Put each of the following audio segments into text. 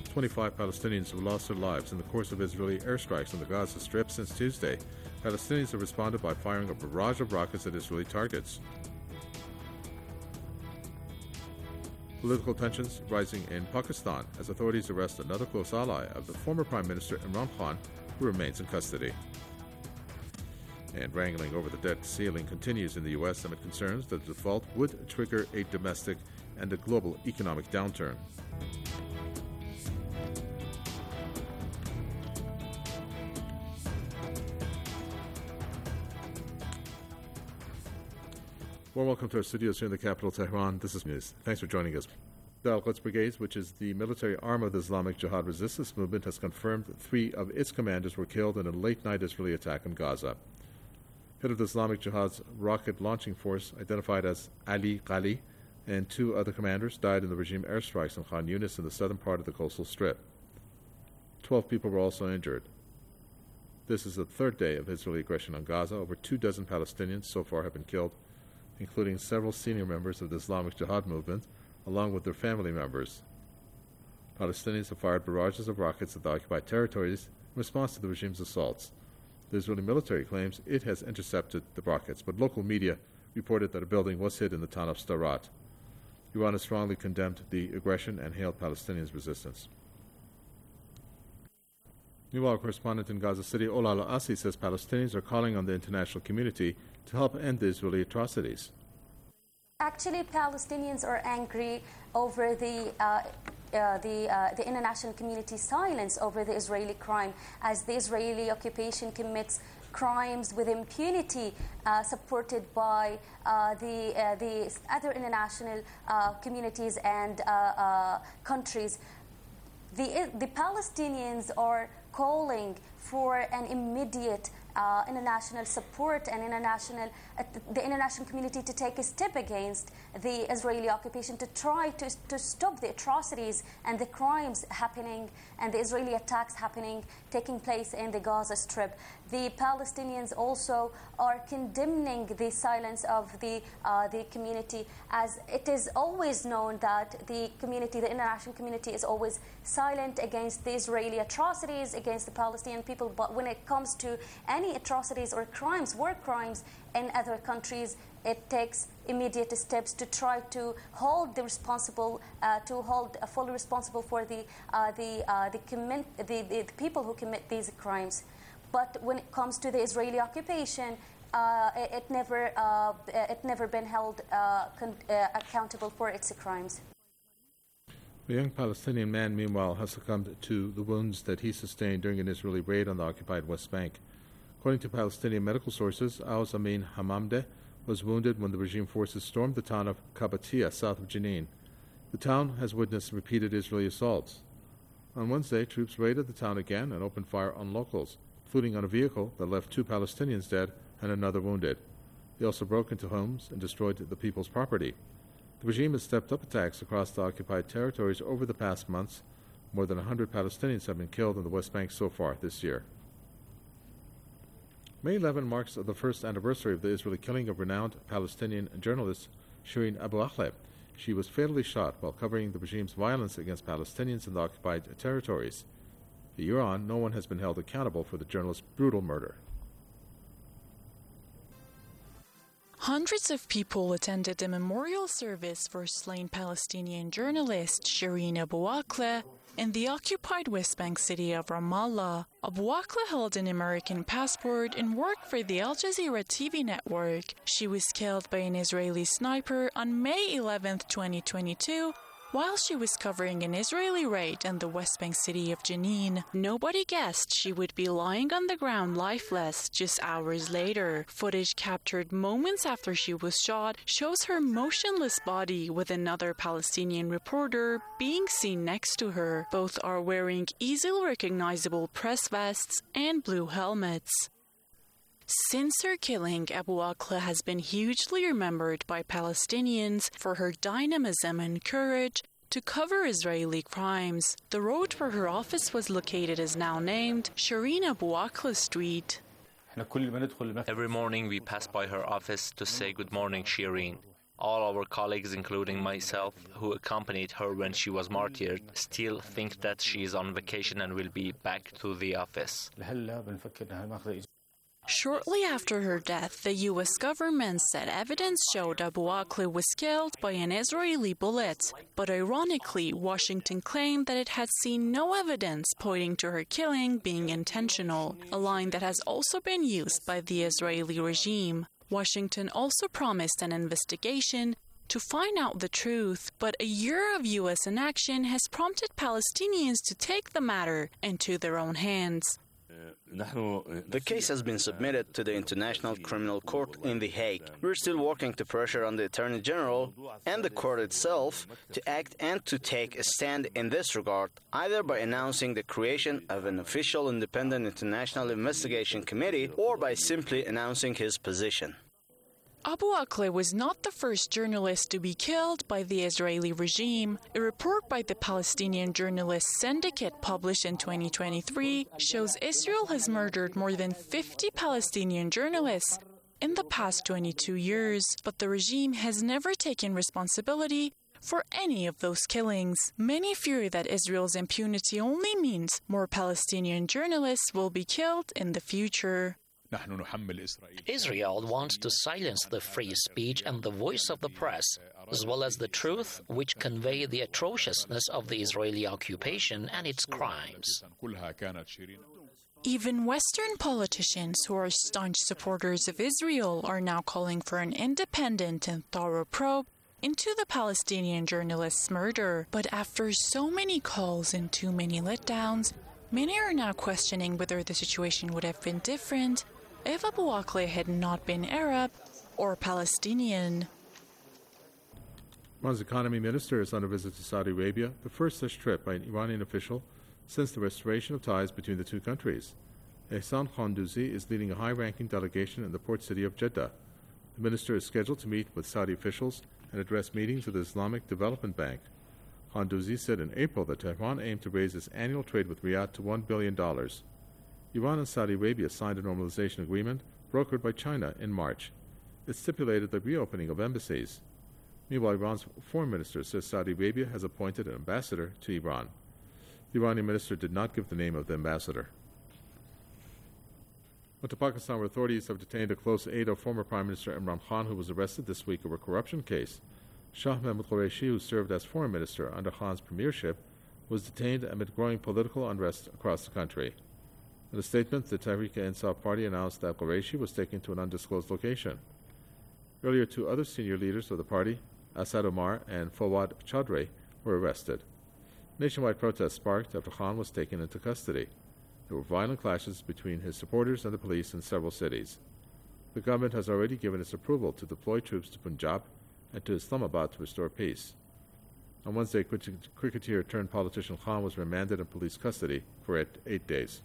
25 Palestinians have lost their lives in the course of Israeli airstrikes on the Gaza Strip since Tuesday. Palestinians have responded by firing a barrage of rockets at Israeli targets. Political tensions rising in Pakistan as authorities arrest another close ally of the former Prime Minister Imran Khan, who remains in custody. And wrangling over the debt ceiling continues in the U.S. amid concerns that the default would trigger a domestic and a global economic downturn. Warm welcome to our studios here in the capital, Tehran. This is news. Thanks for joining us. The Al-Quds Brigades, which is the military arm of the Islamic Jihad resistance movement, has confirmed that 3 of its commanders were killed in a late-night Israeli attack in Gaza. Head of the Islamic Jihad's rocket launching force, identified as Ali Ghali, and 2 other commanders died in the regime airstrikes in Khan Yunis in the southern part of the coastal strip. 12 people were also injured. This is the 3rd day of Israeli aggression on Gaza. Over 24 Palestinians so far have been killed, including several senior members of the Islamic Jihad movement, along with their family members. Palestinians have fired barrages of rockets at the occupied territories in response to the regime's assaults. The Israeli military claims it has intercepted the rockets, but local media reported that a building was hit in the town of Sderot. Iran has strongly condemned the aggression and hailed Palestinians' resistance. Meanwhile, correspondent in Gaza City, Ola Al-Asi, says Palestinians are calling on the international community to help end the Israeli atrocities. Actually, Palestinians are angry over the international community's silence over the Israeli crime, as the Israeli occupation commits crimes with impunity, supported by the other international communities and countries. The Palestinians are calling for an immediate international support and the international community to take a step against the Israeli occupation to try to stop the atrocities and the crimes happening and the Israeli attacks taking place in the Gaza Strip. The Palestinians also are condemning the silence of the community, as it is always known that the international community is always silent against the Israeli atrocities against the Palestinian people. But when it comes to any atrocities or crimes, war crimes in other countries, it takes immediate steps to try to hold the responsible, fully responsible for the people who commit these crimes. But when it comes to the Israeli occupation, it never been held accountable for its crimes. A young Palestinian man, meanwhile, has succumbed to the wounds that he sustained during an Israeli raid on the occupied West Bank. According to Palestinian medical sources, Aouz Amin Hamamdeh was wounded when the regime forces stormed the town of Qabatia, south of Jenin. The town has witnessed repeated Israeli assaults. On Wednesday, troops raided the town again and opened fire on locals, including on a vehicle that left 2 Palestinians dead and another wounded. They also broke into homes and destroyed the people's property. The regime has stepped up attacks across the occupied territories over the past months. More than 100 Palestinians have been killed in the West Bank so far this year. May 11 marks the first anniversary of the Israeli killing of renowned Palestinian journalist Shireen Abu Akleh. She was fatally shot while covering the regime's violence against Palestinians in the occupied territories. A year on, no one has been held accountable for the journalist's brutal murder. Hundreds of people attended a memorial service for slain Palestinian journalist Shireen Abu Akleh in the occupied West Bank city of Ramallah. Abu Akleh held an American passport and worked for the Al Jazeera TV network. She was killed by an Israeli sniper on May 11, 2022, while she was covering an Israeli raid in the West Bank city of Jenin. Nobody guessed she would be lying on the ground lifeless just hours later. Footage captured moments after she was shot shows her motionless body with another Palestinian reporter being seen next to her. Both are wearing easily recognizable press vests and blue helmets. Since her killing, Abu Akleh has been hugely remembered by Palestinians for her dynamism and courage to cover Israeli crimes. The road where her office was located is now named Shireen Abu Akleh Street. Every morning we pass by her office to say good morning, Shireen. All our colleagues, including myself, who accompanied her when she was martyred, still think that she is on vacation and will be back to the office. Shortly after her death, the U.S. government said evidence showed Abu Akleh was killed by an Israeli bullet. But ironically, Washington claimed that it had seen no evidence pointing to her killing being intentional, a line that has also been used by the Israeli regime. Washington also promised an investigation to find out the truth, but a year of U.S. inaction has prompted Palestinians to take the matter into their own hands. The case has been submitted to the International Criminal Court in The Hague. We're still working to pressure on the Attorney General and the court itself to act and to take a stand in this regard, either by announcing the creation of an official independent international investigation committee or by simply announcing his position. Abu Akleh was not the first journalist to be killed by the Israeli regime. A report by the Palestinian Journalists Syndicate published in 2023 shows Israel has murdered more than 50 Palestinian journalists in the past 22 years, but the regime has never taken responsibility for any of those killings. Many fear that Israel's impunity only means more Palestinian journalists will be killed in the future. Israel wants to silence the free speech and the voice of the press, as well as the truth which convey the atrociousness of the Israeli occupation and its crimes. Even Western politicians who are staunch supporters of Israel are now calling for an independent and thorough probe into the Palestinian journalist's murder. But after so many calls and too many letdowns, many are now questioning whether the situation would have been different if Abu Akleh had not been Arab or Palestinian. Iran's economy minister is on a visit to Saudi Arabia, the first such trip by an Iranian official since the restoration of ties between the two countries. Ehsan Khandouzi is leading a high-ranking delegation in the port city of Jeddah. The minister is scheduled to meet with Saudi officials and address meetings with the Islamic Development Bank. Khandouzi said in April that Tehran aimed to raise its annual trade with Riyadh to $1 billion. Iran and Saudi Arabia signed a normalization agreement brokered by China in March. It stipulated the reopening of embassies. Meanwhile, Iran's foreign minister says Saudi Arabia has appointed an ambassador to Iran. The Iranian minister did not give the name of the ambassador. Went to Pakistan, where authorities have detained a close aide of former Prime Minister Imran Khan, who was arrested this week over a corruption case. Shah Mahmood Qureshi, who served as foreign minister under Khan's premiership, was detained amid growing political unrest across the country. In a statement, the Tehreek-e-Insaf party announced that Qureshi was taken to an undisclosed location. Earlier, two other senior leaders of the party, Asad Omar and Fawad Chaudhry, were arrested. Nationwide protests sparked after Khan was taken into custody. There were violent clashes between his supporters and the police in several cities. The government has already given its approval to deploy troops to Punjab and to Islamabad to restore peace. On Wednesday, cricketer turned politician Khan was remanded in police custody for 8 days.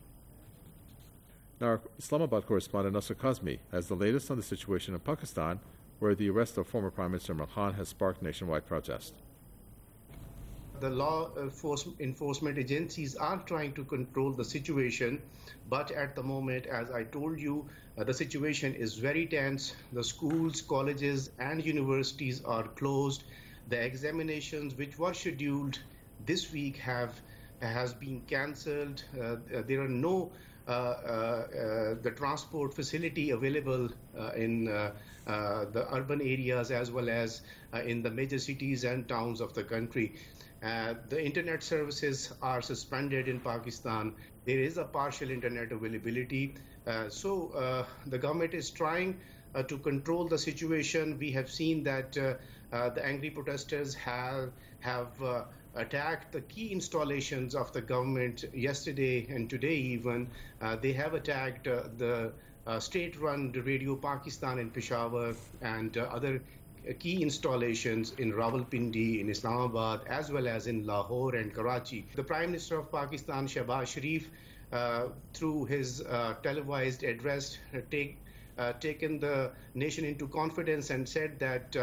Now, our Islamabad correspondent Nasser Kazmi has the latest on the situation in Pakistan, where the arrest of former Prime Minister Imran Khan has sparked nationwide protest. The law enforcement agencies are trying to control the situation, but at the moment, as I told you, the situation is very tense. The schools, colleges, and universities are closed. The examinations which were scheduled this week has been cancelled. There are no the transport facility available in the urban areas as well as in the major cities and towns of the country. The internet services are suspended in Pakistan. There is a partial internet availability. So the government is trying to control the situation. We have seen that the angry protesters have attacked the key installations of the government yesterday and today even. They have attacked the state-run Radio Pakistan in Peshawar and other key installations in Rawalpindi, in Islamabad, as well as in Lahore and Karachi. The Prime Minister of Pakistan, Shehbaz Sharif, through his televised address, taken the nation into confidence and said that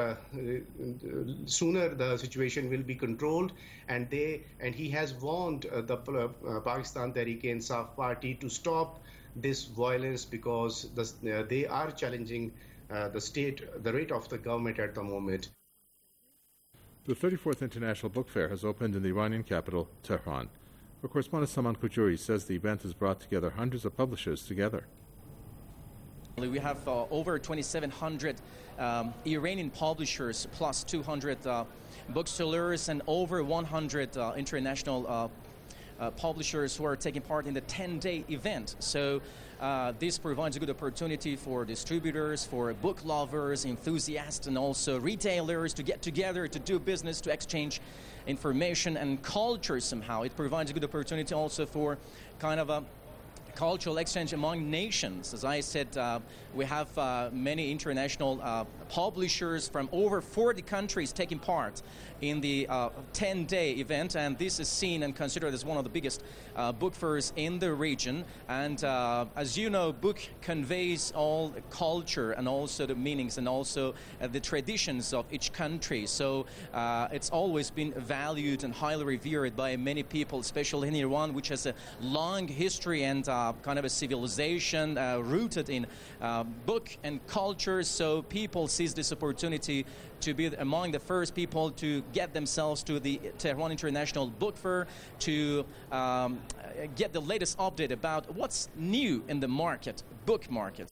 sooner the situation will be controlled, and he has warned the Pakistan Tehreek-e-Insaf party to stop this violence because they are challenging the rate of the government at the moment. The 34th International Book Fair has opened in the Iranian capital, Tehran. Our correspondent Saman Kujuri says the event has brought together hundreds of publishers together. We have over 2,700 Iranian publishers, plus 200 booksellers, and over 100 international publishers who are taking part in the 10-day event. So this provides a good opportunity for distributors, for book lovers, enthusiasts, and also retailers to get together, to do business, to exchange information and culture somehow. It provides a good opportunity also for kind of a cultural exchange among nations. As I said, we have many international publishers from over 40 countries taking part in the 10-day event, and this is seen and considered as one of the biggest book fairs in the region. And as you know, book conveys all the culture and also the meanings and also the traditions of each country. So it's always been valued and highly revered by many people, especially in Iran, which has a long history and kind of a civilization rooted in book and culture. So people seize this opportunity to be among the first people to get themselves to the Tehran International Book Fair, to get the latest update about what's new in the market, book market.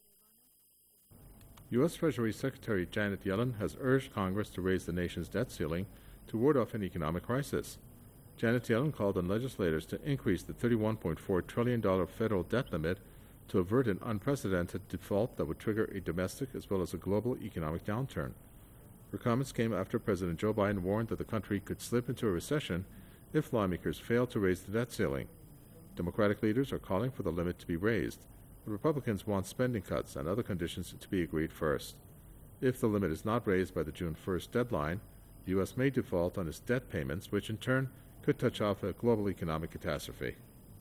U.S. Treasury Secretary Janet Yellen has urged Congress to raise the nation's debt ceiling to ward off an economic crisis. Janet Yellen called on legislators to increase the $31.4 trillion federal debt limit to avert an unprecedented default that would trigger a domestic as well as a global economic downturn. Her comments came after President Joe Biden warned that the country could slip into a recession if lawmakers fail to raise the debt ceiling. Democratic leaders are calling for the limit to be raised, but Republicans want spending cuts and other conditions to be agreed first. If the limit is not raised by the June 1st deadline, the U.S. may default on its debt payments, which in turn could touch off a global economic catastrophe.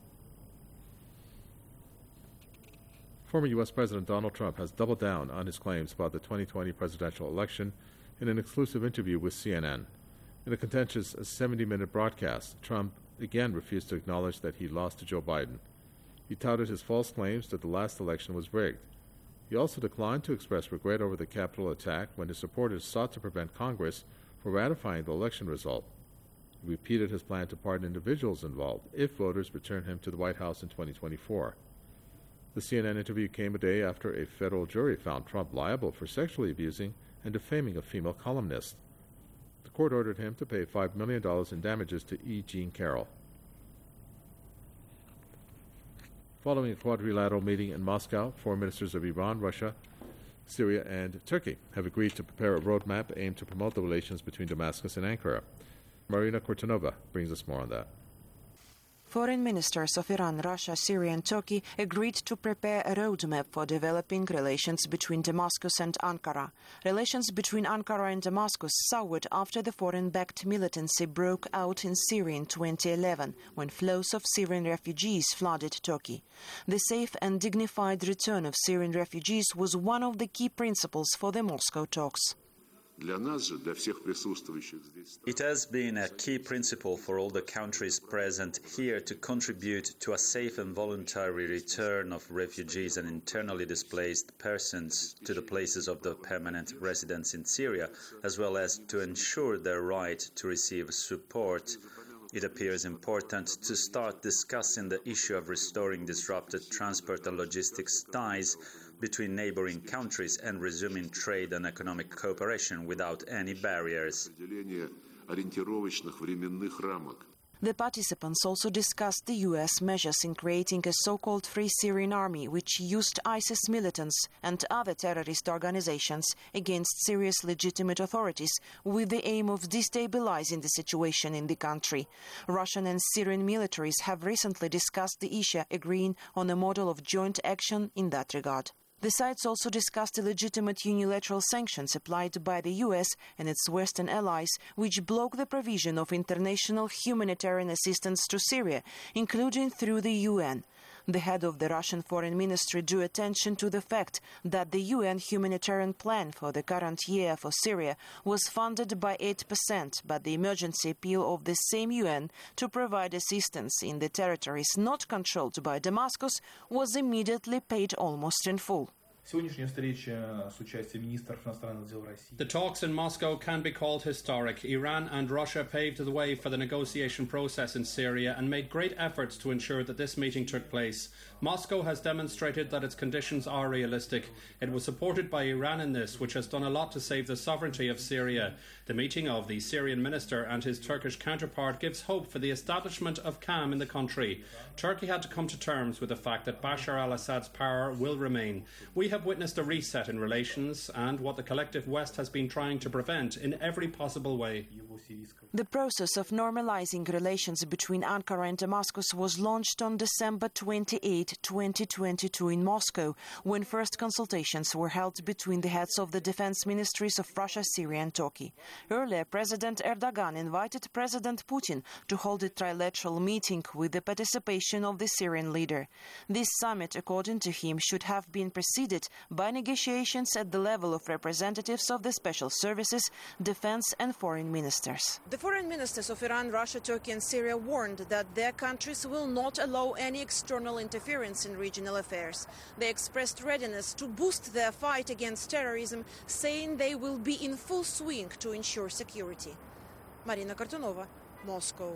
Former U.S. President Donald Trump has doubled down on his claims about the 2020 presidential election in an exclusive interview with CNN. In a contentious 70-minute broadcast, Trump again refused to acknowledge that he lost to Joe Biden. He touted his false claims that the last election was rigged. He also declined to express regret over the Capitol attack when his supporters sought to prevent Congress from ratifying the election result. He repeated his plan to pardon individuals involved if voters return him to the White House in 2024. The CNN interview came a day after a federal jury found Trump liable for sexually abusing and defaming a female columnist. The court ordered him to pay $5 million in damages to E. Jean Carroll. Following a quadrilateral meeting in Moscow, foreign ministers of Iran, Russia, Syria, and Turkey have agreed to prepare a roadmap aimed to promote the relations between Damascus and Ankara. Marina Kortunova brings us more on that. Foreign ministers of Iran, Russia, Syria and Turkey agreed to prepare a roadmap for developing relations between Damascus and Ankara. Relations between Ankara and Damascus soured after the foreign-backed militancy broke out in Syria in 2011, when flows of Syrian refugees flooded Turkey. The safe and dignified return of Syrian refugees was one of the key principles for the Moscow talks. It has been a key principle for all the countries present here to contribute to a safe and voluntary return of refugees and internally displaced persons to the places of the permanent residence in Syria, as well as to ensure their right to receive support. It appears important to start discussing the issue of restoring disrupted transport and logistics ties between neighboring countries and resuming trade and economic cooperation without any barriers. The participants also discussed the U.S. measures in creating a so-called Free Syrian Army, which used ISIS militants and other terrorist organizations against Syria's legitimate authorities with the aim of destabilizing the situation in the country. Russian and Syrian militaries have recently discussed the issue, agreeing on a model of joint action in that regard. The sides also discussed illegitimate unilateral sanctions applied by the U.S. and its Western allies, which block the provision of international humanitarian assistance to Syria, including through the UN. The head of the Russian Foreign Ministry drew attention to the fact that the UN humanitarian plan for the current year for Syria was funded by 8%, but the emergency appeal of the same UN to provide assistance in the territories not controlled by Damascus was immediately paid almost in full. The talks in Moscow can be called historic. Iran and Russia paved the way for the negotiation process in Syria and made great efforts to ensure that this meeting took place. Moscow has demonstrated that its conditions are realistic. It was supported by Iran in this, which has done a lot to save the sovereignty of Syria. The meeting of the Syrian minister and his Turkish counterpart gives hope for the establishment of calm in the country. Turkey had to come to terms with the fact that Bashar al-Assad's power will remain. We have witnessed a reset in relations and what the collective West has been trying to prevent in every possible way. The process of normalizing relations between Ankara and Damascus was launched on December 28, 2022 in Moscow, when first consultations were held between the heads of the defense ministries of Russia, Syria and Turkey. Earlier, President Erdogan invited President Putin to hold a trilateral meeting with the participation of the Syrian leader. This summit, according to him, should have been preceded by negotiations at the level of representatives of the special services, defense and foreign ministers. The foreign ministers of Iran, Russia, Turkey and Syria warned that their countries will not allow any external interference in regional affairs. They expressed readiness to boost their fight against terrorism, saying they will be in full swing to ensure security. Marina Kartunova, Moscow.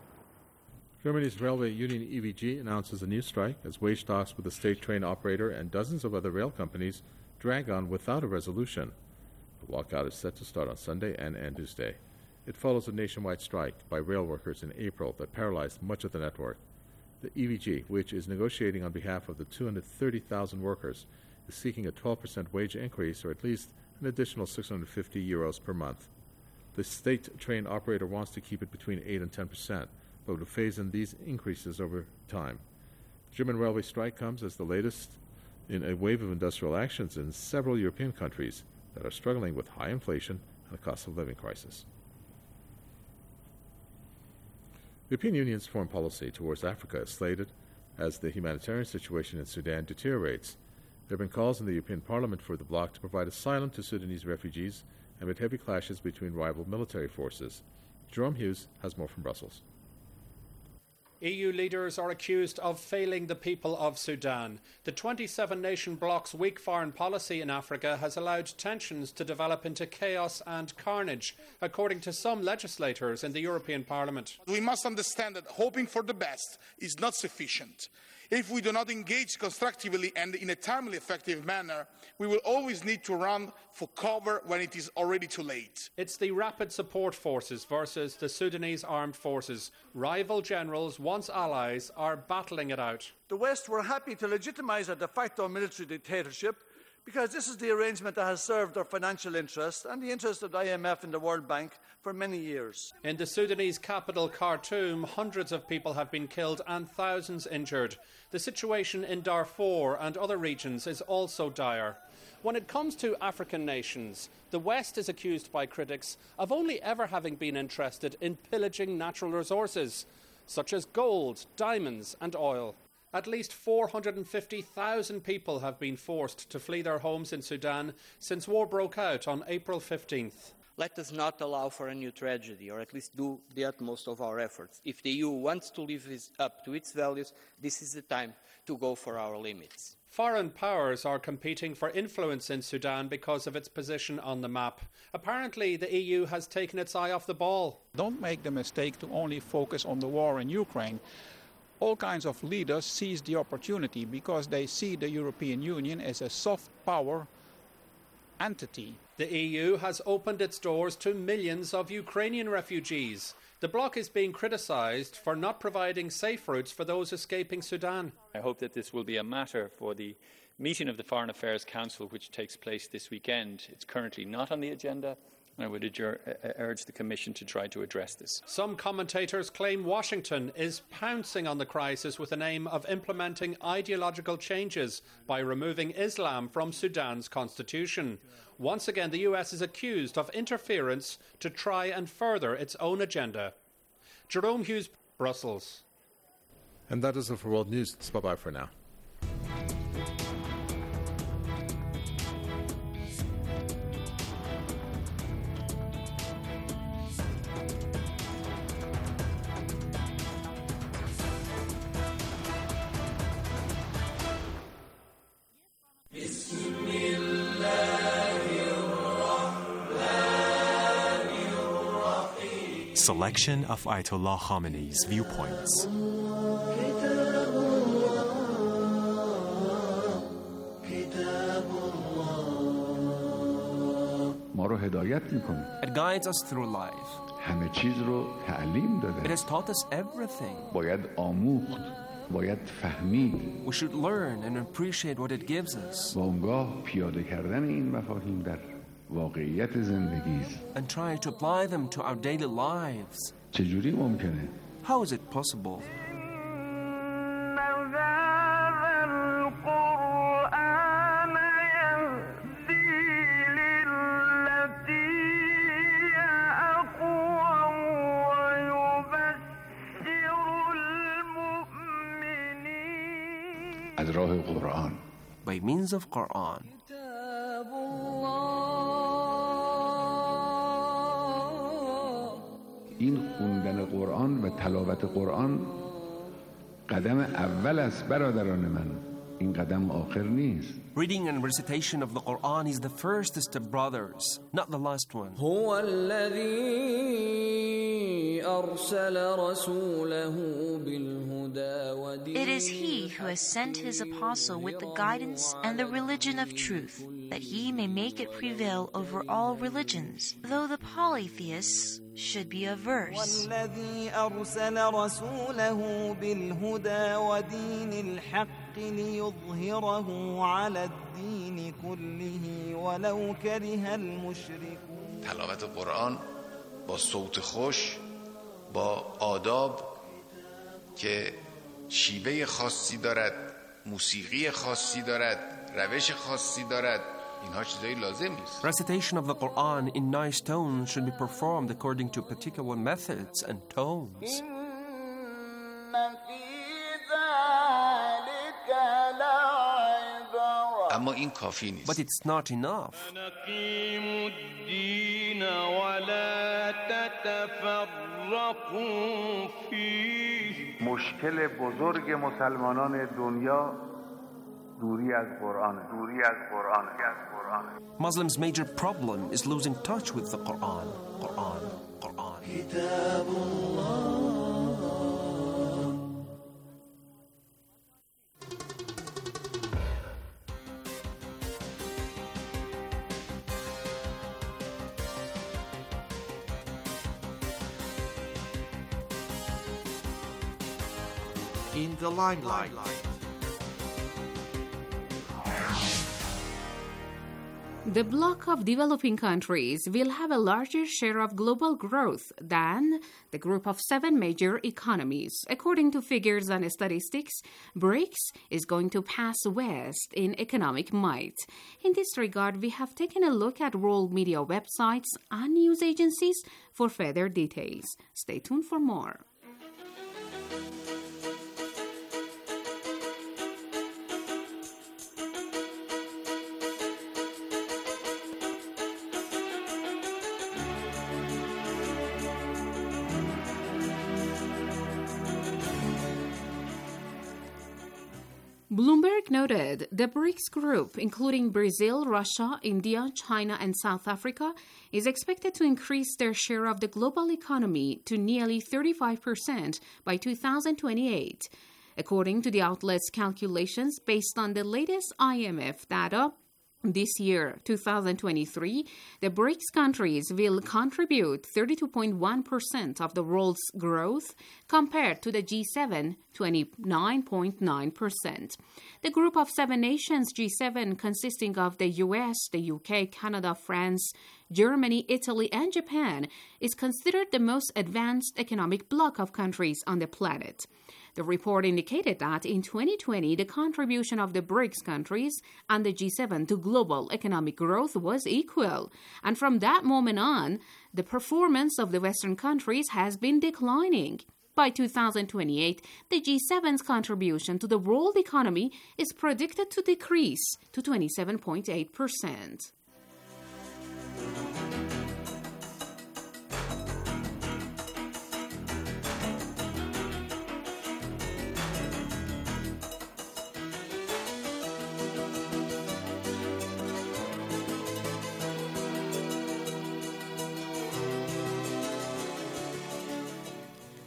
Germany's railway union EVG announces a new strike as wage talks with the state train operator and dozens of other rail companies drag on without a resolution. The walkout is set to start on Sunday and Tuesday. It follows a nationwide strike by rail workers in April that paralyzed much of the network. The EVG, which is negotiating on behalf of the 230,000 workers, is seeking a 12% wage increase or at least an additional €650 per month. The state train operator wants to keep it between 8 and 10%, but will phase in these increases over time. The German railway strike comes as the latest in a wave of industrial actions in several European countries that are struggling with high inflation and a cost of living crisis. The European Union's foreign policy towards Africa is slated as the humanitarian situation in Sudan deteriorates. There have been calls in the European Parliament for the bloc to provide asylum to Sudanese refugees amid heavy clashes between rival military forces. Jerome Hughes has more from Brussels. EU leaders are accused of failing the people of Sudan. The 27-nation bloc's weak foreign policy in Africa has allowed tensions to develop into chaos and carnage, according to some legislators in the European Parliament. We must understand that hoping for the best is not sufficient. If we do not engage constructively and in a timely, effective manner, we will always need to run for cover when it is already too late. It's the Rapid Support Forces versus the Sudanese Armed Forces. Rival generals, once allies, are battling it out. The West were happy to legitimise a de facto military dictatorship because this is the arrangement that has served their financial interests and the interests of the IMF and the World Bank for many years. In the Sudanese capital, Khartoum, hundreds of people have been killed and thousands injured. The situation in Darfur and other regions is also dire. When it comes to African nations, the West is accused by critics of only ever having been interested in pillaging natural resources, such as gold, diamonds and oil. At least 450,000 people have been forced to flee their homes in Sudan since war broke out on April 15th. Let us not allow for a new tragedy, or at least do the utmost of our efforts. If the EU wants to live up to its values, this is the time to go for our limits. Foreign powers are competing for influence in Sudan because of its position on the map. Apparently, the EU has taken its eye off the ball. Don't make the mistake to only focus on the war in Ukraine. All kinds of leaders seize the opportunity because they see the European Union as a soft power entity. The EU has opened its doors to millions of Ukrainian refugees. The bloc is being criticised for not providing safe routes for those escaping Sudan. I hope that this will be a matter for the meeting of the Foreign Affairs Council, which takes place this weekend. It's currently not on the agenda. I would urge the Commission to try to address this. Some commentators claim Washington is pouncing on the crisis with the aim of implementing ideological changes by removing Islam from Sudan's constitution. Once again, the US is accused of interference to try and further its own agenda. Jerome Hughes, Brussels. And that is it for World News. It's bye-bye for now. Bismillah. Selection of Ayatollah Khamenei's viewpoints. It guides us through life. It has taught us everything. We should learn and appreciate what it gives us. And try to apply them to our daily lives. How is it possible? By means of Quran. این خوندن قرآن و تلاوت قرآن قدم اول است برادران من. این قدم آخر نیست. Reading and recitation of the Quran is the first step, brothers, not the last one. هو الذي أرسل رسوله بالهدى ودين. It is He who has sent His apostle with the guidance and the religion of truth, that He may make it prevail over all religions, though the polytheists should be averse. والذي أرسل رسوله بالهدى ودين الحق ليظهره على الدين كله ولو كره المشركون. تلاوت قرآن با صوت خوش، با آداب که شیوه خاصی دارد، موسیقی خاصی دارد، روش خاصی دارد، اینها چیزایی لازم نیست. Recitation of the Quran in nice tones should be performed according to particular methods and tones. اما این کافی نیست. But it's not enough. نقيموا الدين ولا تتفرقوا فيه. مشکل بزرگ مسلمانان دنیا دوری از قرآن. Muslims' major problem is losing touch with the Quran. In the limelight. The bloc of developing countries will have a larger share of global growth than the group of 7 major economies. According to figures and statistics, BRICS is going to pass West in economic might. In this regard, we have taken a look at world media websites and news agencies for further details. Stay tuned for more. Bloomberg noted the BRICS group, including Brazil, Russia, India, China, and South Africa, is expected to increase their share of the global economy to nearly 35% by 2028. According to the outlet's calculations based on the latest IMF data, this year, 2023, the BRICS countries will contribute 32.1% of the world's growth compared to the G7, 29.9%. The group of 7 nations, G7, consisting of the US, the UK, Canada, France, Germany, Italy, and Japan, is considered the most advanced economic bloc of countries on the planet. The report indicated that in 2020, the contribution of the BRICS countries and the G7 to global economic growth was equal. And from that moment on, the performance of the Western countries has been declining. By 2028, the G7's contribution to the world economy is predicted to decrease to 27.8%.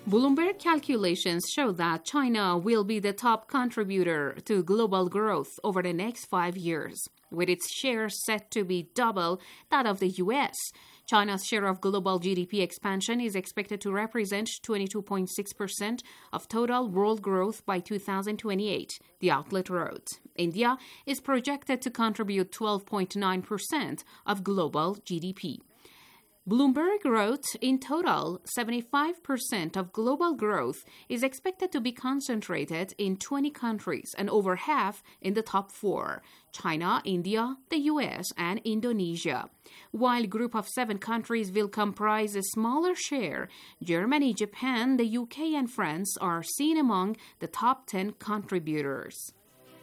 Bloomberg calculations show that China will be the top contributor to global growth over the next 5 years, with its share set to be double that of the U.S. China's share of global GDP expansion is expected to represent 22.6% of total world growth by 2028, the outlet wrote. India is projected to contribute 12.9% of global GDP. Bloomberg wrote, in total, 75% of global growth is expected to be concentrated in 20 countries and over half in the top 4, China, India, the US, and Indonesia. While Group of 7 countries will comprise a smaller share, Germany, Japan, the UK, and France are seen among the top 10 contributors.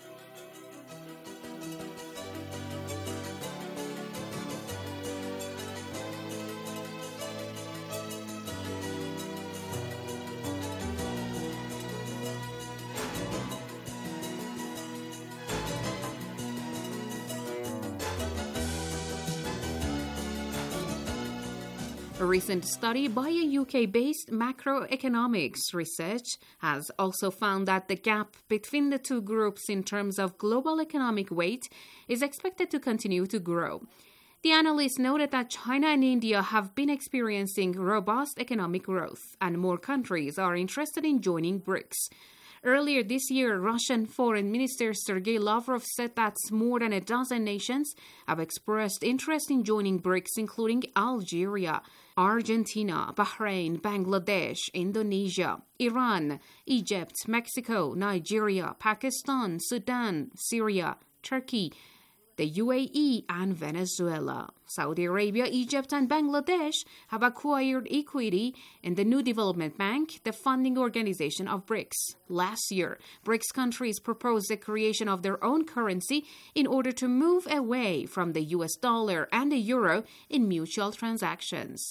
A recent study by a UK-based macroeconomics research has also found that the gap between the two groups in terms of global economic weight is expected to continue to grow. The analyst noted that China and India have been experiencing robust economic growth, and more countries are interested in joining BRICS. Earlier this year, Russian Foreign Minister Sergei Lavrov said that more than a dozen nations have expressed interest in joining BRICS, including Algeria, Argentina, Bahrain, Bangladesh, Indonesia, Iran, Egypt, Mexico, Nigeria, Pakistan, Sudan, Syria, Turkey, the UAE, and Venezuela. Saudi Arabia, Egypt, and Bangladesh have acquired equity in the New Development Bank, the funding organization of BRICS. Last year, BRICS countries proposed the creation of their own currency in order to move away from the US dollar and the euro in mutual transactions.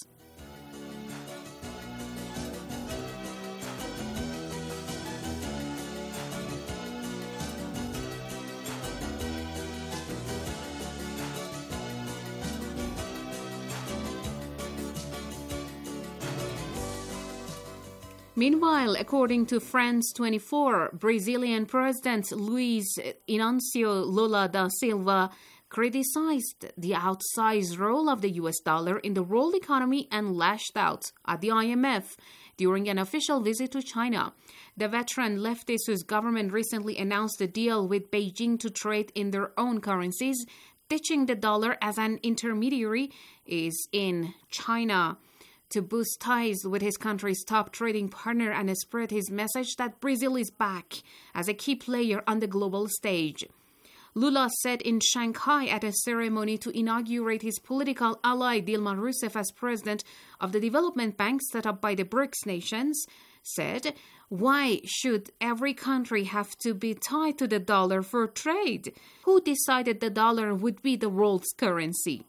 Meanwhile, according to France 24, Brazilian President Luiz Inácio Lula da Silva criticized the outsized role of the US dollar in the world economy and lashed out at the IMF during an official visit to China. The veteran leftist, whose government recently announced a deal with Beijing to trade in their own currencies, ditching the dollar as an intermediary, is in China to boost ties with his country's top trading partner and spread his message that Brazil is back as a key player on the global stage. Lula said in Shanghai at a ceremony to inaugurate his political ally Dilma Rousseff as president of the development bank set up by the BRICS nations, said, "Why should every country have to be tied to the dollar for trade? Who decided the dollar would be the world's currency?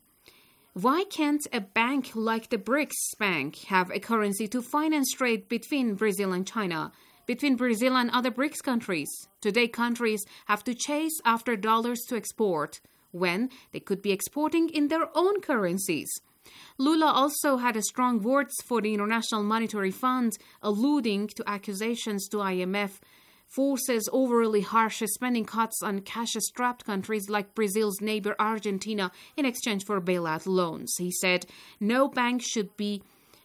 Why can't a bank like the BRICS Bank have a currency to finance trade between Brazil and China, between Brazil and other BRICS countries? Today, countries have to chase after dollars to export when they could be exporting in their own currencies." Lula also had strong words for the International Monetary Fund, alluding to accusations to IMF forces overly harsh spending cuts on cash-strapped countries like Brazil's neighbor Argentina in exchange for bailout loans. He said, "No bank should be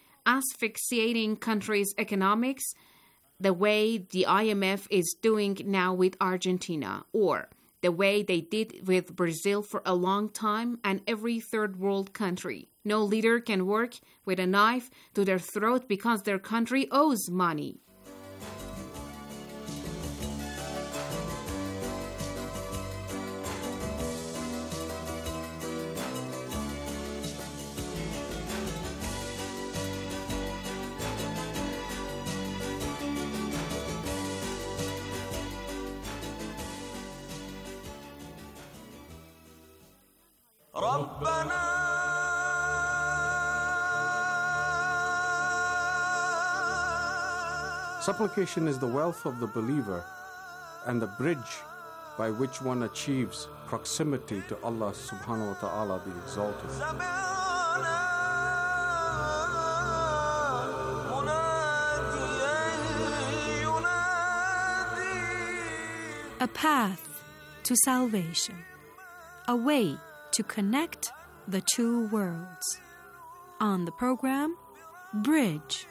asphyxiating countries' economics the way the IMF is doing now with Argentina, or the way they did with Brazil for a long time and every third world country. No leader can work with a knife to their throat because their country owes money." Supplication is the wealth of the believer and the bridge by which one achieves proximity to Allah subhanahu wa ta'ala, the exalted. مناديا A path to salvation. A way to connect the two worlds. On the program, Bridge.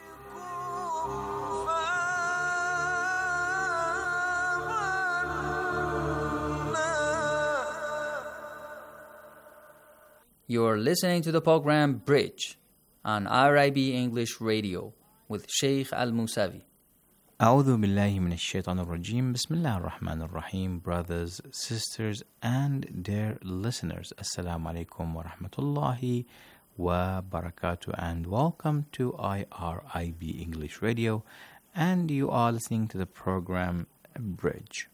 You're listening to the program Bridge on RIB English Radio with Sheikh Al-Musavi. أعوذ بالله من الشيطان الرجيم. بسم الله الرحمن الرحيم. Brothers, sisters, and dear listeners, Assalamu alaikum wa rahmatullahi wa barakatuh, and welcome to IRIB English Radio, and you are listening to the program Bridge.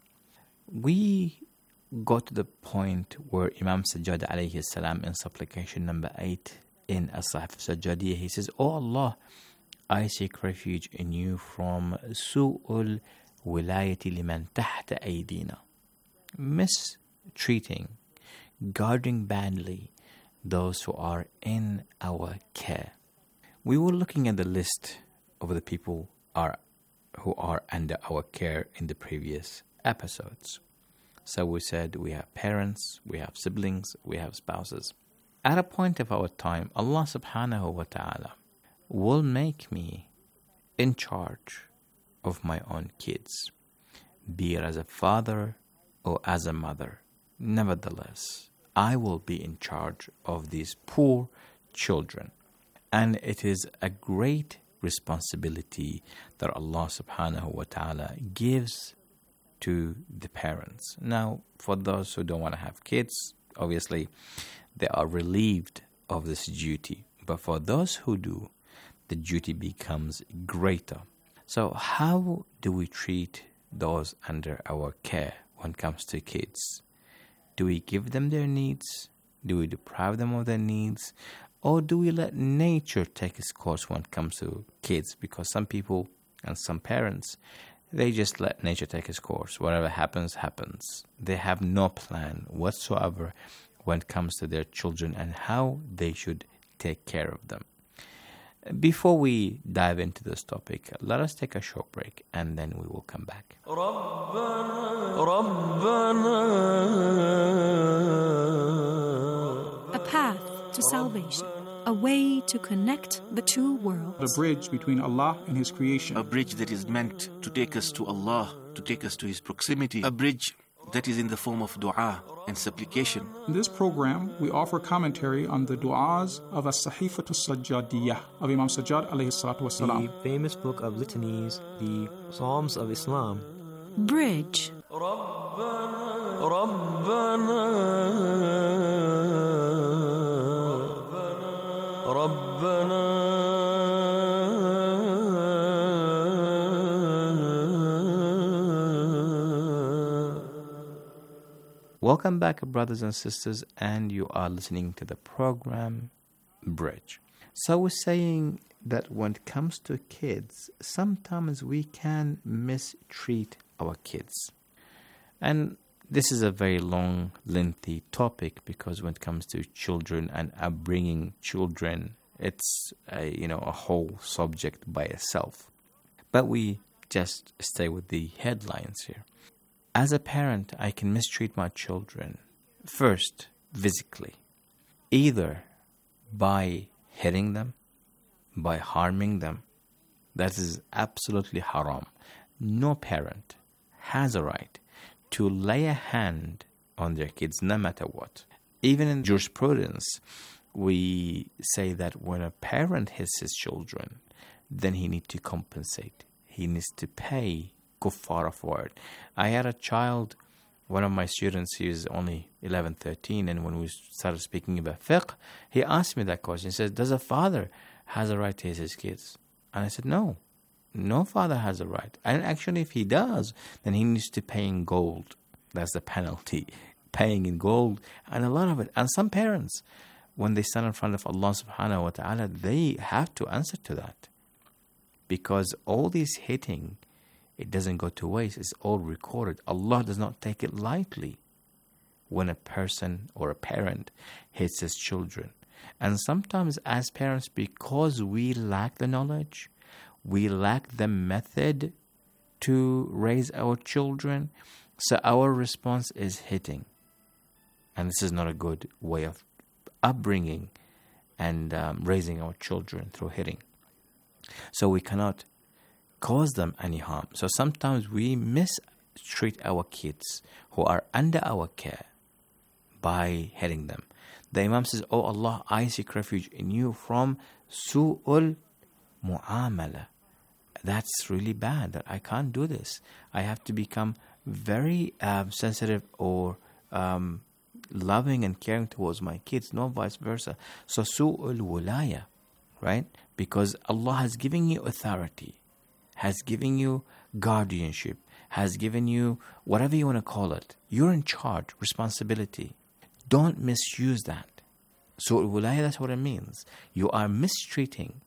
We got to the point where Imam Sajjad alayhi salam in supplication number 8 in As-Sahif Sajjadiyah, he says, "O Allah, I seek refuge in you from su'ul wilayati liman tahta aydina," mistreating, guarding badly those who are in our care. We were looking at the list of the people who are under our care in the previous episodes. So we said we have parents, we have siblings, we have spouses. At a point of our time, Allah subhanahu wa ta'ala will make me in charge of my own kids, be it as a father or as a mother. Nevertheless, I will be in charge of these poor children. And it is a great responsibility that Allah subhanahu wa ta'ala gives to the parents. Now, for those who don't want to have kids, obviously, they are relieved of this duty. But for those who do, the duty becomes greater. So how do we treat those under our care when it comes to kids? Do we give them their needs? Do we deprive them of their needs? Or do we let nature take its course when it comes to kids? Because some people and some parents, they just let nature take its course. Whatever happens, happens. They have no plan whatsoever when it comes to their children and how they should take care of them. Before we dive into this topic, let us take a short break and then we will come back. A path to salvation. A way to connect the two worlds. The bridge between Allah and His creation. A bridge that is meant to take us to Allah, to take us to His proximity. A bridge that is in the form of dua and supplication. In this program, we offer commentary on the du'as of As-Sahifatu Sajjadiyah of Imam Sajjad alayhi salatu wasalam. The famous book of litanies, the Psalms of Islam. Bridge. Welcome back, brothers and sisters, and you are listening to the program Bridge. So we're saying that when it comes to kids, sometimes we can mistreat our kids. And this is a very long, lengthy topic because when it comes to children and upbringing children, it's a whole subject by itself. But we just stay with the headlines here. As a parent, I can mistreat my children, first, physically, either by hitting them, by harming them. That is absolutely haram. No parent has a right to lay a hand on their kids, no matter what. Even in jurisprudence, we say that when a parent hits his children, then he needs to compensate. He needs to pay kuffara for it. I had a child, one of my students, he was only 11, 13, and when we started speaking about fiqh, he asked me that question. He said, does a father has a right to hit his kids? And I said, no father has a right. And actually, if he does, then he needs to pay in gold. That's the penalty, paying in gold, and a lot of it. And some parents, when they stand in front of Allah subhanahu wa ta'ala, they have to answer to that. Because all this hitting, it doesn't go to waste. It's all recorded. Allah does not take it lightly when a person or a parent hits his children. And sometimes as parents, because we lack the knowledge, we lack the method to raise our children, So our response is hitting. And this is not a good way of upbringing and raising our children through hitting. So we cannot cause them any harm. So sometimes we mistreat our kids who are under our care by hitting them. The Imam says, "Oh Allah, I seek refuge in you from su'ul mu'amala." That's really bad, that I can't do this. I have to become very sensitive or loving and caring towards my kids, not vice versa. So su'ul wulaya, right? Because Allah has given you authority, has given you guardianship, has given you whatever you want to call it. You're in charge, responsibility. Don't misuse that. Su'ul wulaya, that's what it means. You are misusing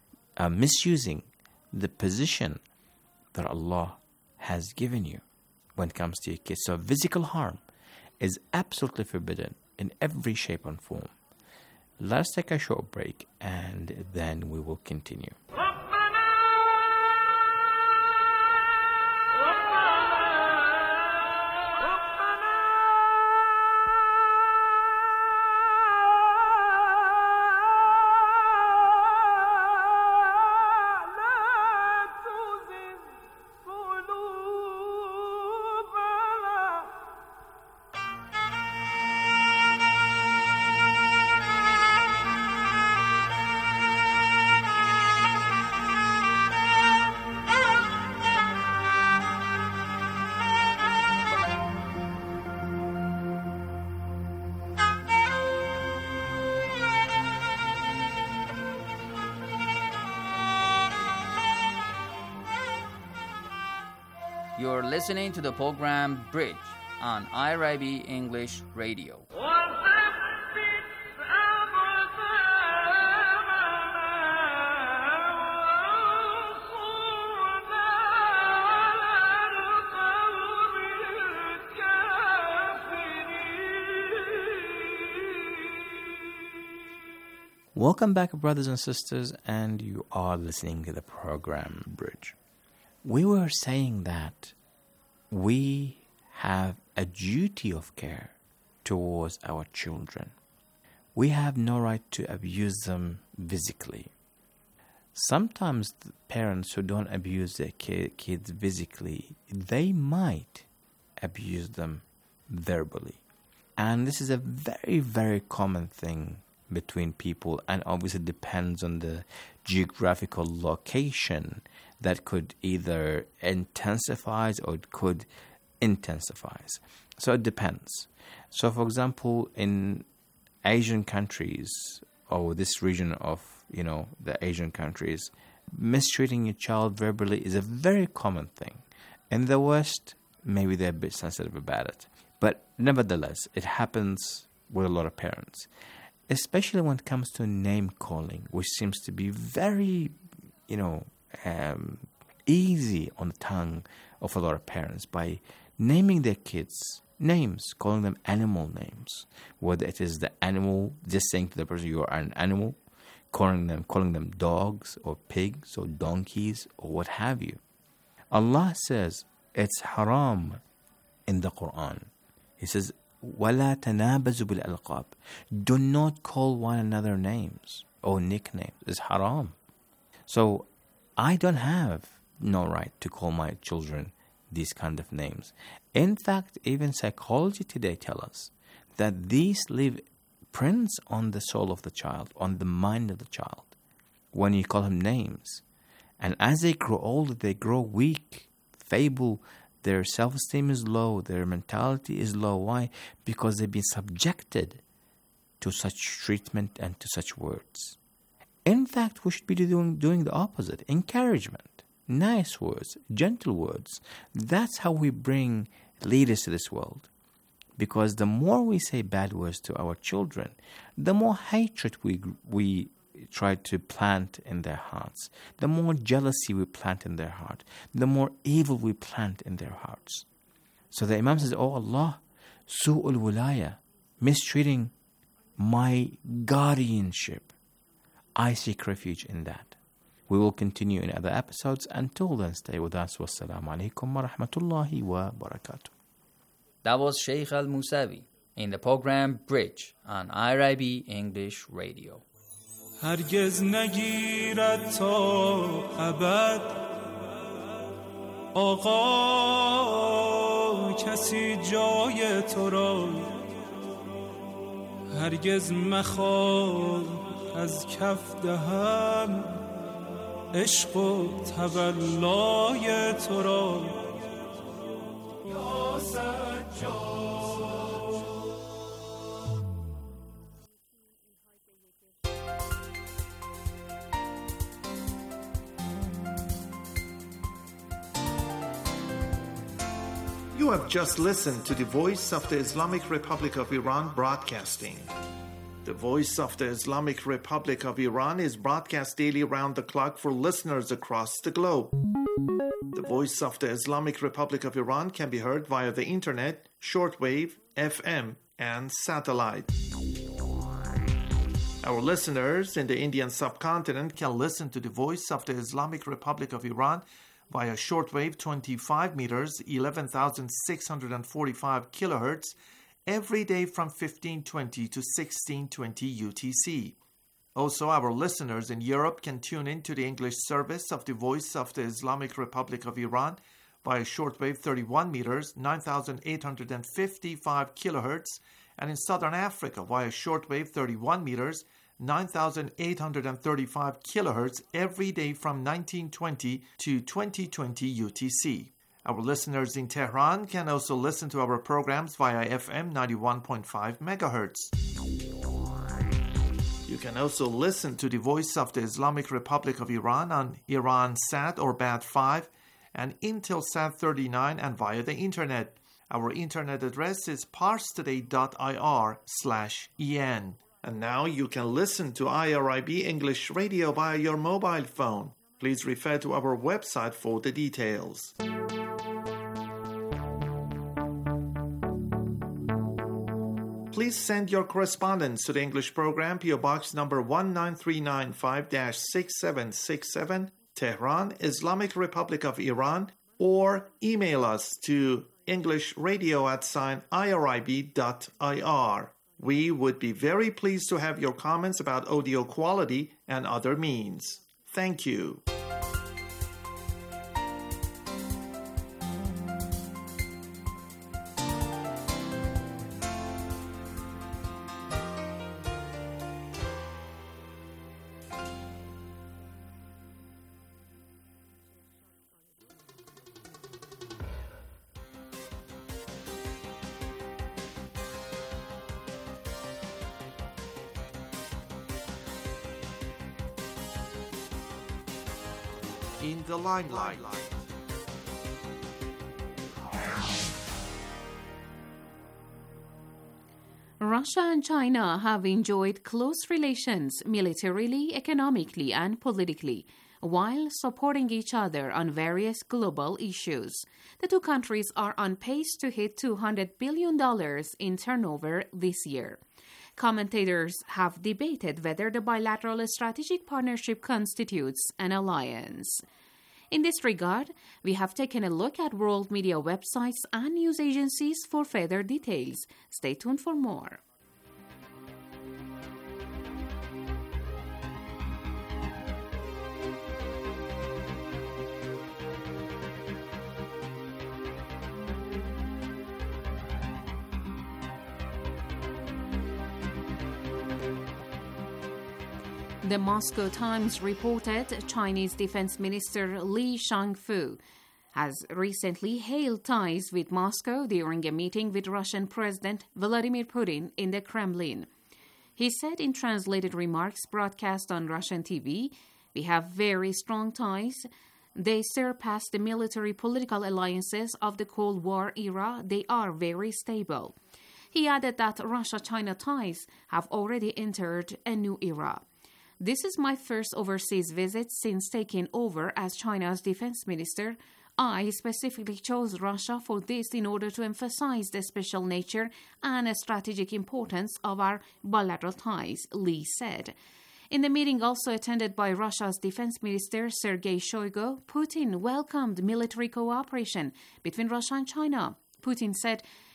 the position that Allah has given you when it comes to your kids. So physical harm is absolutely forbidden in every shape and form. Let's take a short break and then we will continue. You're listening to the program Bridge on IRIB English Radio. Welcome back, brothers and sisters, and you are listening to the program Bridge. We were saying that we have a duty of care towards our children. We have no right to abuse them physically. Sometimes the parents who don't abuse their kids physically, they might abuse them verbally. And this is a very, very common thing between people, and obviously depends on the geographical location that could either intensifies or it could intensifies. So it depends. So for example, in Asian countries or this region of, the Asian countries, mistreating your child verbally is a very common thing. In the West, maybe they're a bit sensitive about it. But nevertheless, it happens with a lot of parents. Especially when it comes to name calling, which seems to be very, easy on the tongue of a lot of parents by naming their kids names, calling them animal names. Whether it is the animal, just saying to the person you are an animal, calling them dogs or pigs or donkeys or what have you. Allah says it's haram in the Quran. He says, وَلَا تَنَابَزُوا بِالْأَلْقَابِ. Do not call one another names or nicknames. It's haram. So I don't have no right to call my children these kind of names. In fact, even psychology today tell us that these leave prints on the soul of the child, on the mind of the child, when you call them names. And as they grow older, they grow weak, feeble. Their self-esteem is low. Their mentality is low. Why? Because they've been subjected to such treatment and to such words. In fact, we should be doing the opposite. Encouragement, nice words, gentle words. That's how we bring leaders to this world. Because the more we say bad words to our children, the more hatred we try to plant in their hearts, the more jealousy we plant in their heart, the more evil we plant in their hearts. So the Imam says, "Oh Allah, su'ul wulaya, mistreating my guardianship, I seek refuge in that." We will continue in other episodes. Until then, stay with us. Wassalamu alaikum wa rahmatullahi wa barakatuh. That was Sheikh Al-Musawi in the program Bridge on IRIB English Radio. هرگز نگیرد تا ابد آقا کسی جای تو را هرگز مخواه از کف دهم عشق و تولای تو را یا سجاد. You have just listened to the Voice of the Islamic Republic of Iran broadcasting. The Voice of the Islamic Republic of Iran is broadcast daily round the clock for listeners across the globe. The Voice of the Islamic Republic of Iran can be heard via the internet, shortwave, FM, and satellite. Our listeners in the Indian subcontinent can listen to the Voice of the Islamic Republic of Iran via shortwave 25 meters, 11,645 kilohertz, every day from 1520 to 1620 UTC. Also, our listeners in Europe can tune in to the English service of the Voice of the Islamic Republic of Iran via shortwave 31 meters, 9,855 kilohertz, and in Southern Africa via shortwave 31 meters, 9,835 kilohertz every day from 1920 to 2020 UTC. Our listeners in Tehran can also listen to our programs via FM 91.5 megahertz. You can also listen to the Voice of the Islamic Republic of Iran on Iransat or Bat5 and Intelsat 39 and via the internet. Our internet address is parstoday.ir/en. And now you can listen to IRIB English Radio via your mobile phone. Please refer to our website for the details. Please send your correspondence to the English program, PO Box number 19395-6767, Tehran, Islamic Republic of Iran, or email us to englishradio@irib.ir. We would be very pleased to have your comments about audio quality and other means. Thank you. In the limelight. Russia and China have enjoyed close relations militarily, economically, and politically, while supporting each other on various global issues. The two countries are on pace to hit $200 billion in turnover this year. Commentators have debated whether the bilateral strategic partnership constitutes an alliance. In this regard, we have taken a look at world media websites and news agencies for further details. Stay tuned for more. The Moscow Times reported Chinese Defense Minister Li Shangfu has recently hailed ties with Moscow during a meeting with Russian President Vladimir Putin in the Kremlin. He said in translated remarks broadcast on Russian TV, "We have very strong ties. They surpass the military-political alliances of the Cold War era. They are very stable." He added that Russia-China ties have already entered a new era. "This is my first overseas visit since taking over as China's defense minister. I specifically chose Russia for this in order to emphasize the special nature and strategic importance of our bilateral ties," Li said. In the meeting also attended by Russia's defense minister Sergei Shoigu, Putin welcomed military cooperation between Russia and China. Putin said,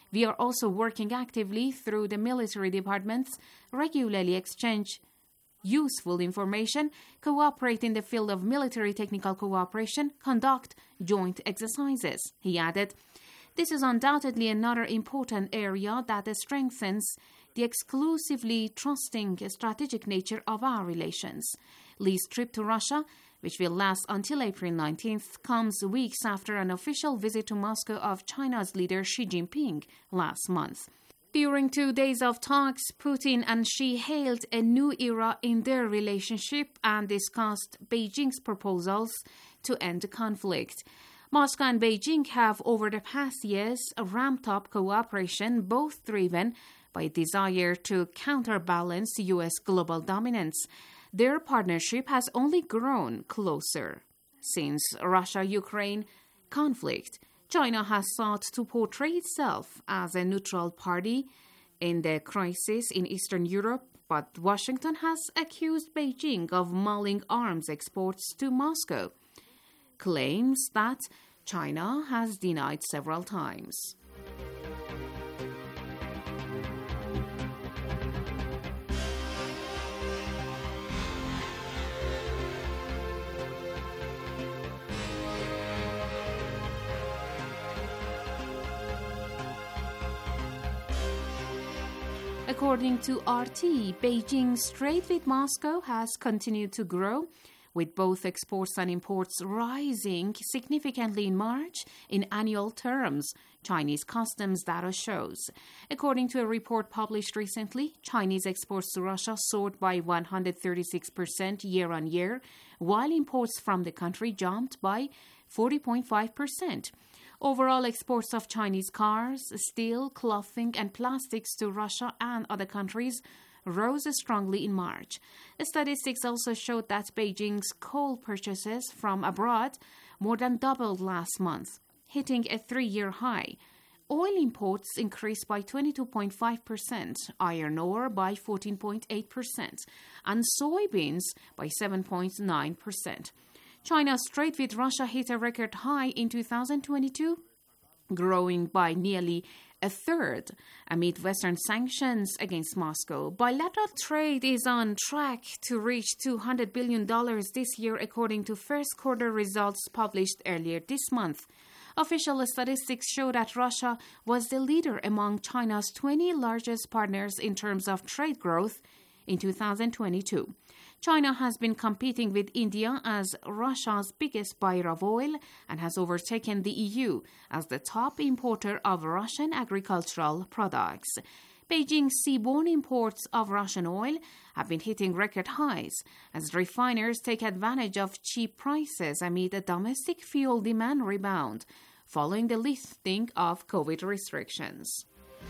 We are also working actively through the military departments, regularly exchange useful information, cooperate in the field of military technical cooperation, conduct joint exercises. He added, "This is undoubtedly another important area that strengthens the exclusively trusting strategic nature of our relations." Li's trip to Russia, which will last until April 19th, comes weeks after an official visit to Moscow of China's leader Xi Jinping last month. During 2 days of talks, Putin and Xi hailed a new era in their relationship and discussed Beijing's proposals to end the conflict. Moscow and Beijing have, over the past years, ramped up cooperation, both driven by a desire to counterbalance U.S. global dominance. Their partnership has only grown closer. Since Russia-Ukraine conflict, China has sought to portray itself as a neutral party in the crisis in Eastern Europe, but Washington has accused Beijing of mulling arms exports to Moscow, claims that China has denied several times. According to RT, Beijing's trade with Moscow has continued to grow, with both exports and imports rising significantly in March in annual terms, Chinese customs data shows. According to a report published recently, Chinese exports to Russia soared by 136% year-on-year, while imports from the country jumped by 40.5%. Overall exports of Chinese cars, steel, clothing, and plastics to Russia and other countries rose strongly in March. Statistics also showed that Beijing's coal purchases from abroad more than doubled last month, hitting a 3-year high. Oil imports increased by 22.5%, iron ore by 14.8%, and soybeans by 7.9%. China's trade with Russia hit a record high in 2022, growing by nearly a third amid Western sanctions against Moscow. Bilateral trade is on track to reach $200 billion this year, according to first quarter results published earlier this month. Official statistics show that Russia was the leader among China's 20 largest partners in terms of trade growth in 2022. China has been competing with India as Russia's biggest buyer of oil and has overtaken the EU as the top importer of Russian agricultural products. Beijing's seaborne imports of Russian oil have been hitting record highs as refiners take advantage of cheap prices amid a domestic fuel demand rebound following the lifting of COVID restrictions.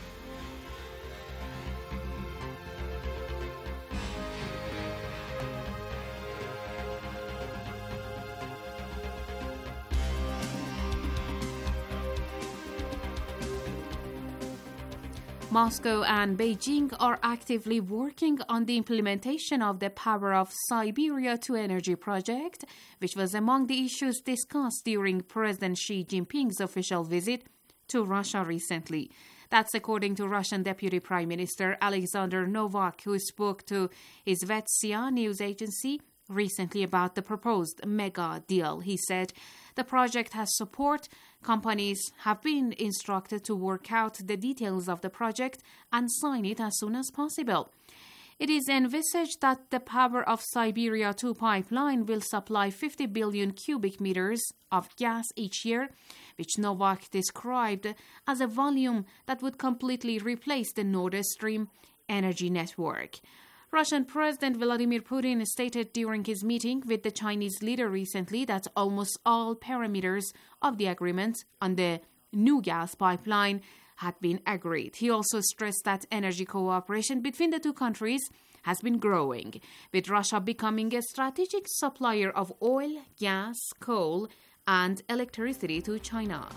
Moscow and Beijing are actively working on the implementation of the Power of Siberia to Energy project, which was among the issues discussed during President Xi Jinping's official visit to Russia recently. That's according to Russian Deputy Prime Minister Alexander Novak, who spoke to Izvestia news agency recently about the proposed mega deal. He said the project has support. Companies have been instructed to work out the details of the project and sign it as soon as possible. It is envisaged that the Power of Siberia 2 pipeline will supply 50 billion cubic meters of gas each year, which Novak described as a volume that would completely replace the Nord Stream energy network. Russian President Vladimir Putin stated during his meeting with the Chinese leader recently that almost all parameters of the agreement on the new gas pipeline had been agreed. He also stressed that energy cooperation between the two countries has been growing, with Russia becoming a strategic supplier of oil, gas, coal, and electricity to China.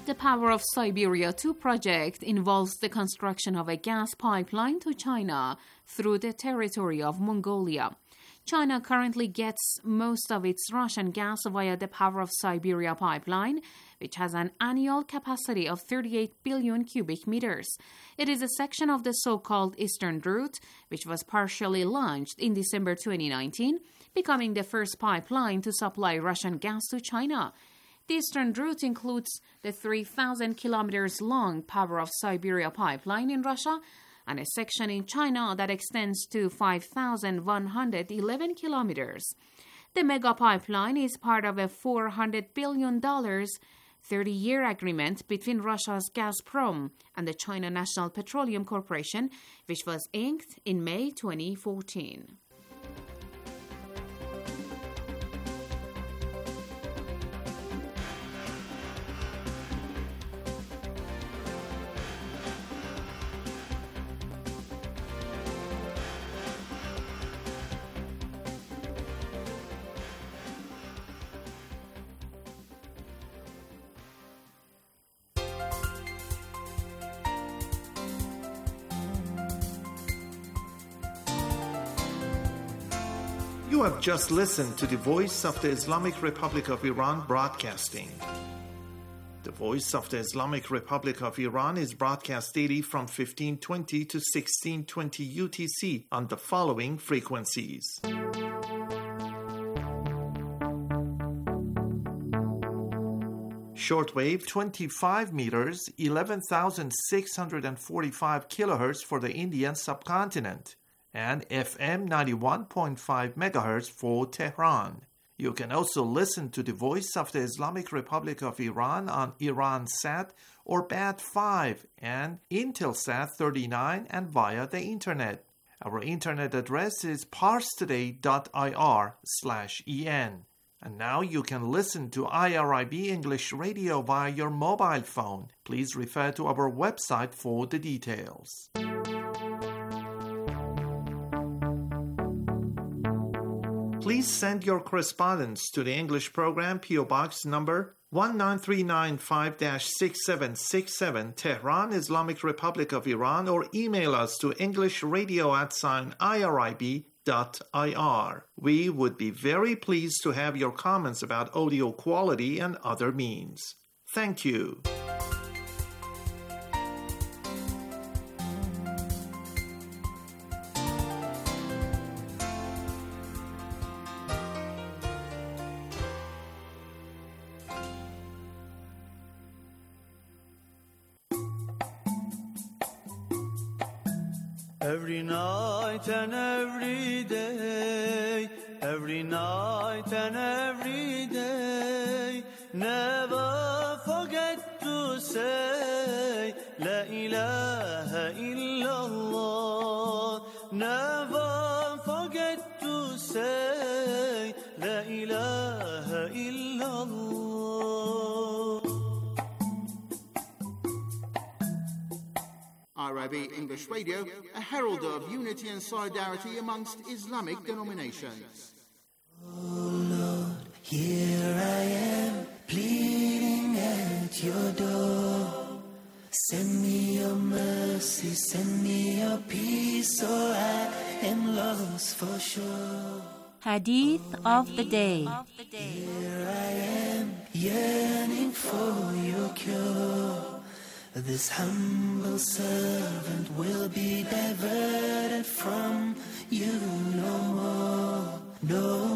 The Power of Siberia 2 project involves the construction of a gas pipeline to China through the territory of Mongolia. China currently gets most of its Russian gas via the Power of Siberia pipeline, which has an annual capacity of 38 billion cubic meters. It is a section of the so-called Eastern Route, which was partially launched in December 2019, becoming the first pipeline to supply Russian gas to China. The Eastern Route includes the 3,000 kilometers long Power of Siberia pipeline in Russia and a section in China that extends to 5,111 kilometers. The mega pipeline is part of a $400 billion 30-year agreement between Russia's Gazprom and the China National Petroleum Corporation, which was inked in May 2014. You have just listened to the Voice of the Islamic Republic of Iran broadcasting. The Voice of the Islamic Republic of Iran is broadcast daily from 1520 to 1620 UTC on the following frequencies. Shortwave 25 meters, 11,645 kilohertz for the Indian subcontinent, and FM 91.5 megahertz for Tehran. You can also listen to the Voice of the Islamic Republic of Iran on Iransat or BAT5 and Intelsat 39 and via the internet. Our internet address is parstoday.ir/en. And now you can listen to IRIB English Radio via your mobile phone. Please refer to our website for the details. Please send your correspondence to the English program, P.O. Box number 19395-6767, Tehran, Islamic Republic of Iran, or email us to englishradio@irib.ir. We would be very pleased to have your comments about audio quality and other means. Thank you. Every night and every day, every night and every day, never forget to say La ilaha illallah. Never forget to say La ilaha illallah. IRIB English Radio, a herald of unity and solidarity amongst Islamic denominations. Oh Lord, here I am, pleading at your door. Send me your mercy, send me your peace, or I am lost for sure. Hadith of the Day. Here I am, yearning for your cure. This humble servant will be diverted from you no more, no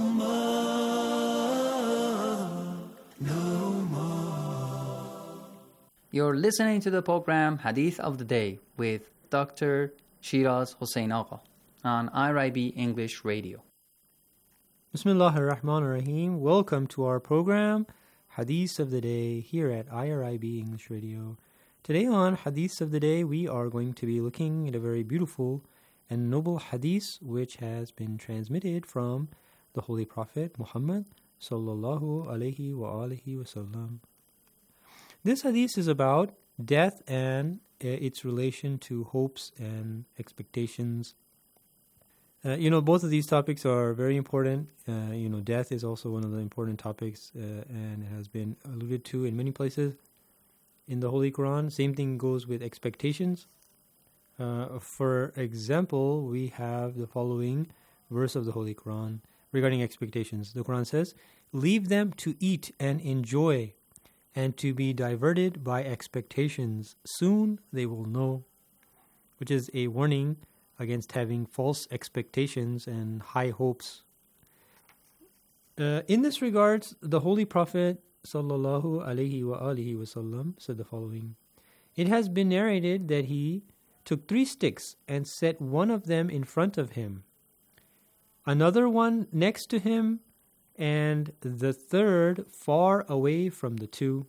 more, no more. You're listening to the program Hadith of the Day with Dr. Shiraz Hossein Agha on IRIB English Radio. Bismillahir Rahmanir Rahim. Welcome to our program Hadith of the Day here at IRIB English Radio. Today on Hadith of the Day, we are going to be looking at a very beautiful and noble hadith which has been transmitted from the Holy Prophet Muhammad sallallahu alaihi wa alihi wasallam. This hadith is about death and its relation to hopes and expectations. Both of these topics are very important. Death is also one of the important topics and it has been alluded to in many places in the Holy Quran. Same thing goes with expectations. For example, we have the following verse of the Holy Quran regarding expectations. The Quran says, "Leave them to eat and enjoy, and to be diverted by expectations. Soon they will know," which is a warning against having false expectations and high hopes. In this regard, the Holy Prophet sallallahu alaihi wasallam said the following: "It has been narrated that he took 3 sticks and set one of them in front of him, another one next to him, and the third far away from the 2.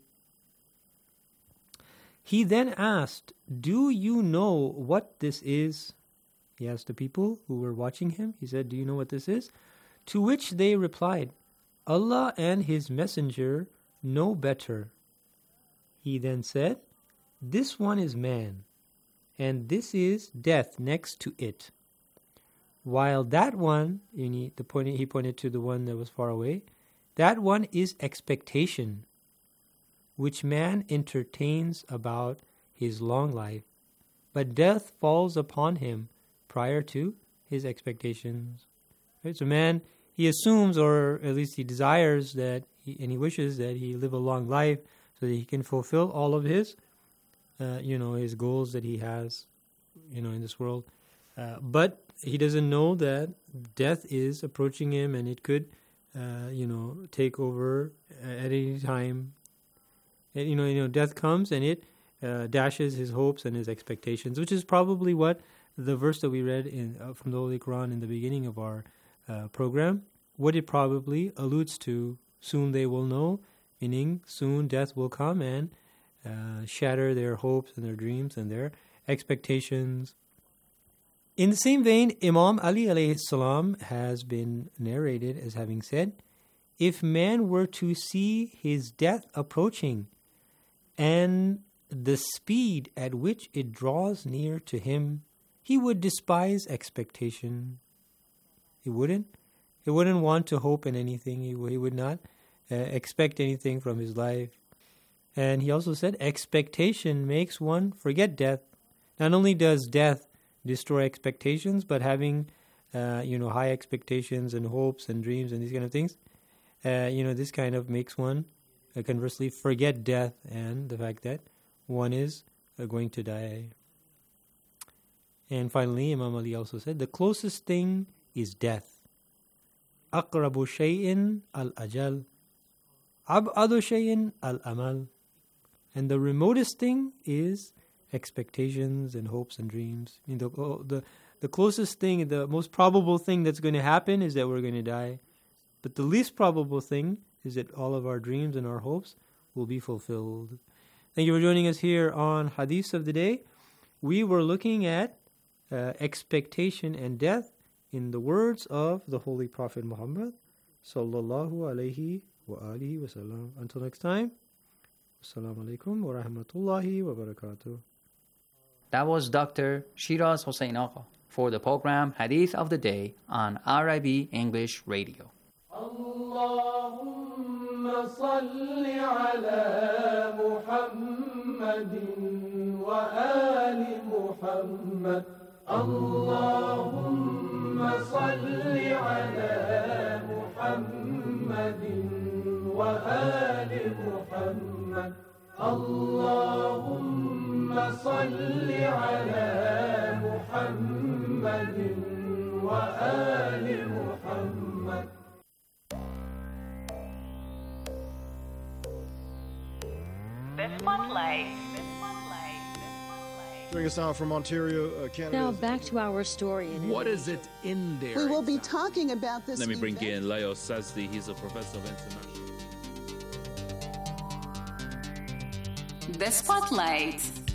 He then asked, 'Do you know what this is?' He asked the people who were watching him. He said, 'Do you know what this is?' To which they replied, 'Allah and His Messenger know better.' He then said, 'This one is man, and this is death next to it. While that one," he pointed to the one that was far away, "that one is expectation, which man entertains about his long life, but death falls upon him prior to his expectations." Right? So man, he assumes, or at least he desires that, and he wishes that he live a long life so that he can fulfill all of his, his goals that he has, in this world. But he doesn't know that death is approaching him, and it could, take over at any time. And, death comes and it dashes his hopes and his expectations, which is probably what the verse that we read from the Holy Quran in the beginning of our program, what it probably alludes to. Soon they will know, meaning soon death will come and shatter their hopes and their dreams and their expectations. In the same vein, Imam Ali alayhi salam has been narrated as having said, "If man were to see his death approaching and the speed at which it draws near to him, he would despise expectation." He wouldn't want to hope in anything. He would not expect anything from his life. And he also said, expectation makes one forget death. Not only does death destroy expectations, but having, high expectations and hopes and dreams and these kind of things, this kind of makes one, conversely, forget death and the fact that one is going to die. And finally, Imam Ali also said, the closest thing is death. أقرب شيء الأجل أبعد شيء الأمل. And the remotest thing is expectations and hopes and dreams. The closest thing, the most probable thing that's going to happen is that we're going to die. But the least probable thing is that all of our dreams and our hopes will be fulfilled. Thank you for joining us here on Hadith of the Day. We were looking at expectation and death in the words of the Holy Prophet Muhammad sallallahu alaihi wa alihi wasallam. Until next time, assalamu alaikum wa rahmatullahi wa barakatuh. That was Dr. Shiraz Hossein Agha for the program Hadith of the Day on RIB English Radio. Allahumma salli ala Muhammadin wa ali Muhammad. Allahumma salli ala Muhammadin wa ali Muhammad. Allahumma salli ala Muhammadin wa ali Muhammad. The Spotlight. Bring us out from Ontario, Canada. Now back to our story. What is it in there? We will be talking about this. Let me bring in Leo Sazdi. He's a professor of international. The Spotlight.